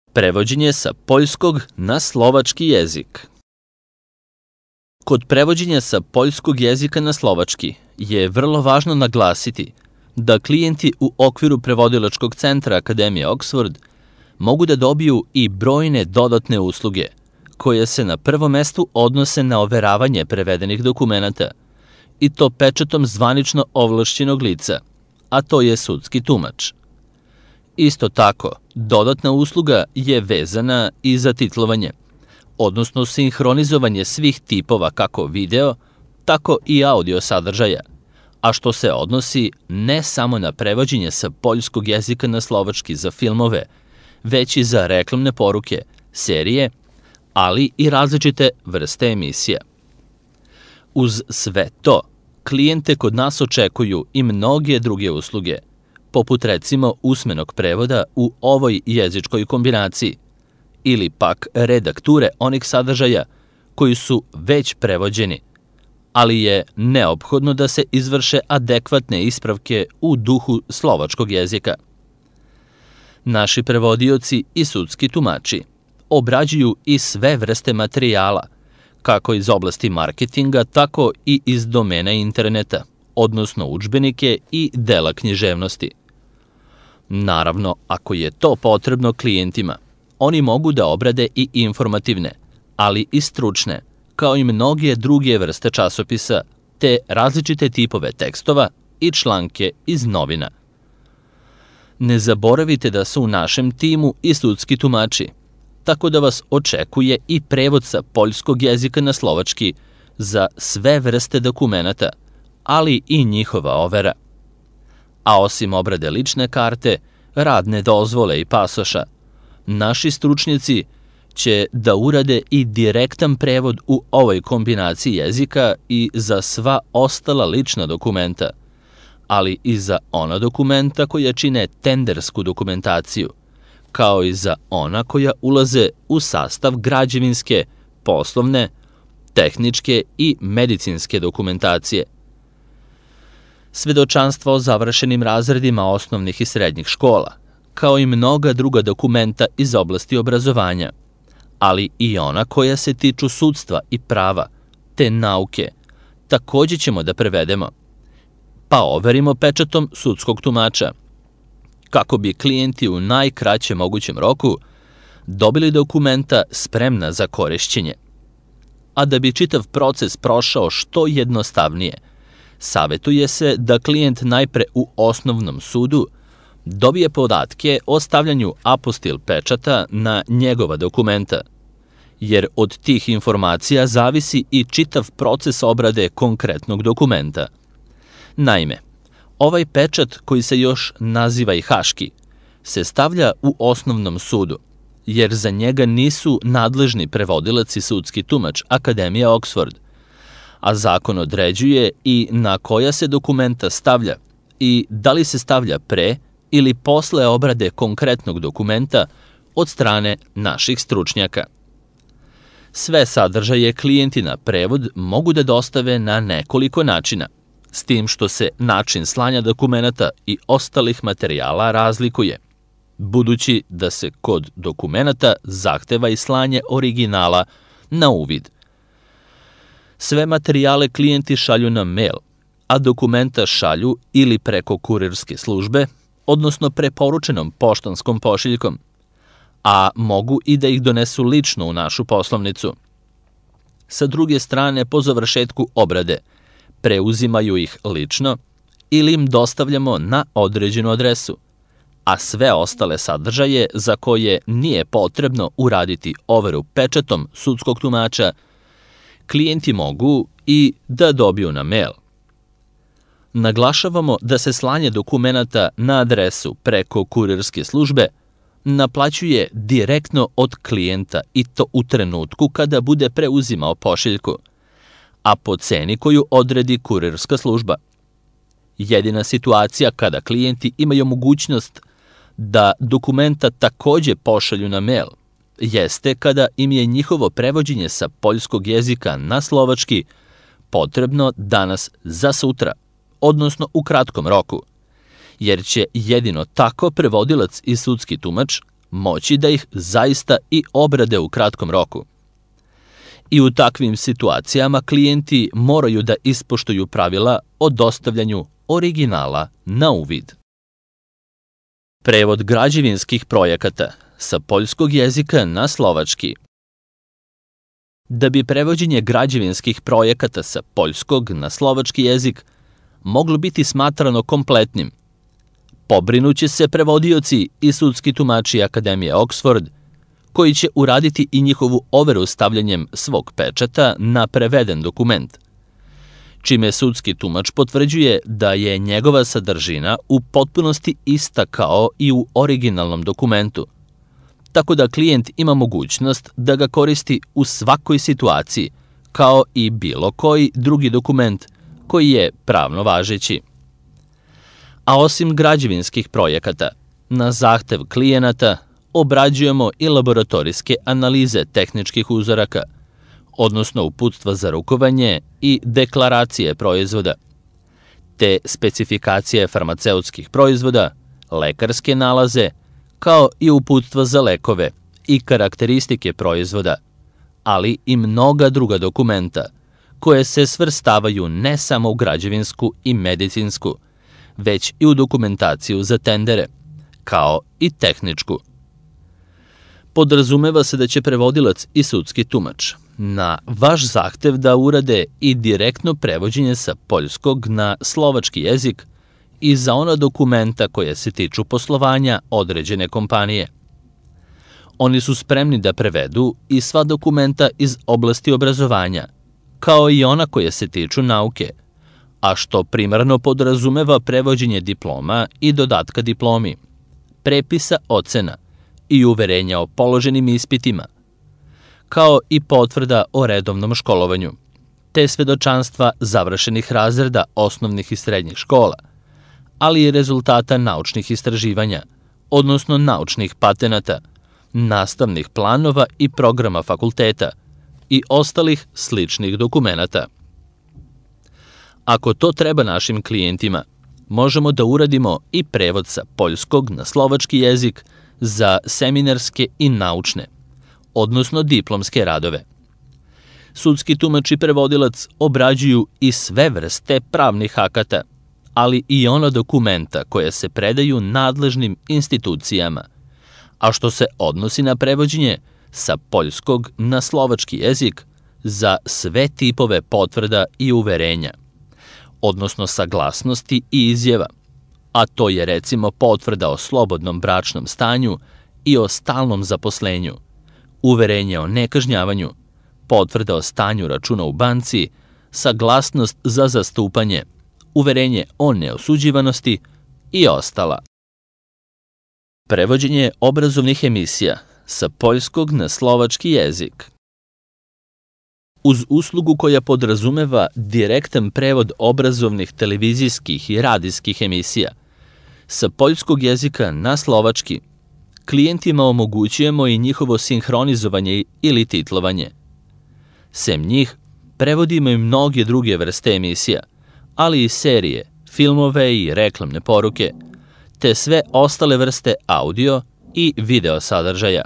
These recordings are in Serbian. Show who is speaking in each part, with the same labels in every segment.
Speaker 1: Prevođenje sa poljskog na slovački jezik. Kod prevođenja sa poljskog jezika na slovački je vrlo važno naglasiti da klijenti u okviru prevodilačkog centra Akademije Oxford mogu da dobiju i brojne dodatne usluge, koje se na prvom mestu odnose na overavanje prevedenih dokumenata, i to pečatom zvanično ovlašćenog lica, a to je sudski tumač. Isto tako, dodatna usluga je vezana i za titlovanje, odnosno sinhronizovanje svih tipova kako video, tako i audio sadržaja, a što se odnosi ne samo na prevođenje sa poljskog jezika na slovački za filmove, već i za reklamne poruke, serije, ali i različite vrste emisija. Uz sve to, klijente kod nas očekuju i mnoge druge usluge, poput recimo usmenog prevoda u ovoj jezičkoj kombinaciji, ili pak redakture onih sadržaja koji su već prevođeni, ali je neophodno da se izvrše adekvatne ispravke u duhu slovačkog jezika. Naši prevodioci i sudski tumači obrađuju i sve vrste materijala, kako iz oblasti marketinga, tako i iz domena interneta, odnosno udžbenike i dela književnosti. Naravno, ako je to potrebno klijentima, oni mogu da obrade i informativne, ali i stručne, kao i mnoge druge vrste časopisa, te različite tipove tekstova i članke iz novina. Ne zaboravite da su u našem timu i sudski tumači, tako da vas očekuje i prevod sa poljskog jezika na slovački za sve vrste dokumenata, ali i njihova overa. A osim obrade lične karte, radne dozvole i pasoša, naši stručnjaci će da urade i direktan prevod u ovoj kombinaciji jezika i za sva ostala lična dokumenta, ali i za ona dokumenta koja čine tendersku dokumentaciju, kao i za ona koja ulaze u sastav građevinske, poslovne, tehničke i medicinske dokumentacije. Svedočanstva o završenim razredima osnovnih i srednjih škola, kao i mnoga druga dokumenta iz oblasti obrazovanja, ali i ona koja se tiču sudstva i prava, te nauke, takođe ćemo da prevedemo, pa overimo pečatom sudskog tumača, kako bi klijenti u najkraćem mogućem roku dobili dokumenta spremna za korišćenje. A da bi čitav proces prošao što jednostavnije, savetuje se da klijent najpre u osnovnom sudu dobije podatke o stavljanju apostil pečata na njegova dokumenta, jer od tih informacija zavisi i čitav proces obrade konkretnog dokumenta. Naime, ovaj pečat, koji se još naziva i haški, se stavlja u osnovnom sudu, jer za njega nisu nadležni prevodilac i sudski tumač Akademija Oxford, a zakon određuje i na koja se dokumenta stavlja i da li se stavlja pre ili posle obrade konkretnog dokumenta od strane naših stručnjaka. Sve sadržaje klijenti na prevod mogu da dostave na nekoliko načina, s tim što se način slanja dokumenata i ostalih materijala razlikuje, budući da se kod dokumenata zahteva i slanje originala na uvid. Sve materijale klijenti šalju na mail, a dokumenta šalju ili preko kurirske službe, odnosno preporučenom poštanskom pošiljkom, a mogu i da ih donesu lično u našu poslovnicu. Sa druge strane, po završetku obrade, preuzimaju ih lično ili im dostavljamo na određenu adresu, a sve ostale sadržaje za koje nije potrebno uraditi overu pečatom sudskog tumača, klijenti mogu i da dobiju na mail. Naglašavamo da se slanje dokumenata na adresu preko kurirske službe naplaćuje direktno od klijenta i to u trenutku kada bude preuzimao pošiljku, a po ceni koju odredi kurirska služba. Jedina situacija kada klijenti imaju mogućnost da dokumenta takođe pošalju na mail jeste kada im je njihovo prevođenje sa poljskog jezika na slovački potrebno danas za sutra, odnosno u kratkom roku, jer će jedino tako prevodilac i sudski tumač moći da ih zaista i obrade u kratkom roku. I u takvim situacijama klijenti moraju da ispoštuju pravila o dostavljanju originala na uvid. Prevod građevinskih projekata sa poljskog jezika na slovački. Da bi prevođenje građevinskih projekata sa poljskog na slovački jezik moglo biti smatrano kompletnim, pobrinuće se prevodioci i sudski tumači Akademije Oxford, koji će uraditi i njihovu overu stavljanjem svog pečata na preveden dokument, čime sudski tumač potvrđuje da je njegova sadržina u potpunosti ista kao i u originalnom dokumentu, tako da klijent ima mogućnost da ga koristi u svakoj situaciji, kao i bilo koji drugi dokument koji je pravno važeći. A osim građevinskih projekata, na zahtev klijenata obrađujemo i laboratorijske analize tehničkih uzoraka, odnosno uputstva za rukovanje i deklaracije proizvoda, te specifikacije farmaceutskih proizvoda, lekarske nalaze, kao i uputstva za lekove i karakteristike proizvoda, ali i mnoga druga dokumenta koje se svrstavaju ne samo u građevinsku i medicinsku, već i u dokumentaciju za tendere, kao i tehničku. Podrazumeva se da će prevodilac i sudski tumač na vaš zahtev da urade i direktno prevođenje sa poljskog na slovački jezik i za ona dokumenta koje se tiču poslovanja određene kompanije. Oni su spremni da prevedu i sva dokumenta iz oblasti obrazovanja, kao i ona koje se tiču nauke, a što primarno podrazumeva prevođenje diploma i dodatka diplomi, prepisa ocena i uverenja o položenim ispitima, kao i potvrda o redovnom školovanju, te svedočanstva završenih razreda osnovnih i srednjih škola, ali i rezultata naučnih istraživanja, odnosno naučnih patenata, nastavnih planova i programa fakulteta i ostalih sličnih dokumenata. Ako to treba našim klijentima, možemo da uradimo i prevod sa poljskog na slovački jezik za seminarske i naučne, odnosno diplomske radove. Sudski tumač i prevodilac obrađuju i sve vrste pravnih akata, ali i ona dokumenta koje se predaju nadležnim institucijama, a što se odnosi na prevođenje sa poljskog na slovački jezik za sve tipove potvrda i uverenja, odnosno saglasnosti i izjava, a to je recimo potvrda o slobodnom bračnom stanju i o stalnom zaposlenju, uverenje o nekažnjavanju, potvrda o stanju računa u banci, saglasnost za zastupanje, uverenje o neosuđivanosti i ostala. Prevođenje obrazovnih emisija sa poljskog na slovački jezik. Uz uslugu koja podrazumeva direktan prevod obrazovnih televizijskih i radijskih emisija sa poljskog jezika na slovački, klijentima omogućujemo i njihovo sinhronizovanje ili titlovanje. Sem njih, prevodimo i mnoge druge vrste emisija, ali i serije, filmove i reklamne poruke, te sve ostale vrste audio i video sadržaja.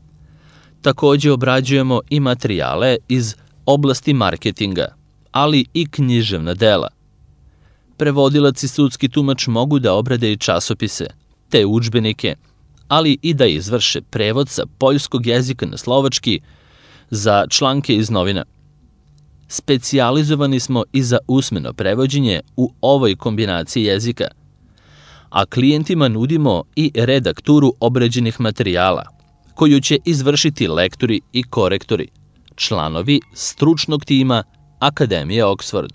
Speaker 1: Takođe obrađujemo i materijale iz oblasti marketinga, ali i književna dela. Prevodilac i sudski tumač mogu da obrade i časopise, te udžbenike, ali i da izvrše prevod sa poljskog jezika na slovački za članke iz novina. Specijalizovani smo i za usmeno prevođenje u ovoj kombinaciji jezika, a klijentima nudimo i redakturu obrađenih materijala, koju će izvršiti lektori i korektori, članovi stručnog tima Akademije Oxford.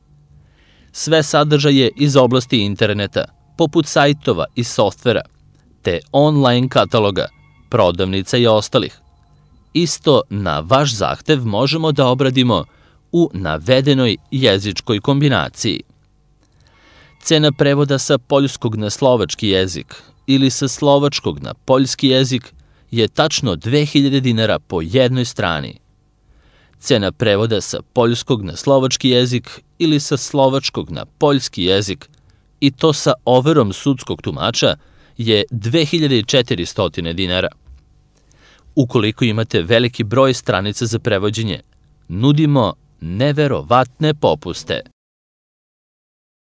Speaker 1: Sve sadržaje iz oblasti interneta, poput sajtova i softvera, te online kataloga, prodavnica i ostalih, isto na vaš zahtev možemo da obradimo u navedenoj jezičkoj kombinaciji. Cena prevoda sa poljskog na slovački jezik ili sa slovačkog na poljski jezik je tačno 2000 dinara po jednoj strani. Cena prevoda sa poljskog na slovački jezik ili sa slovačkog na poljski jezik, i to sa overom sudskog tumača, je 2400 dinara. Ukoliko imate veliki broj stranica za prevođenje, nudimo neverovatne popuste.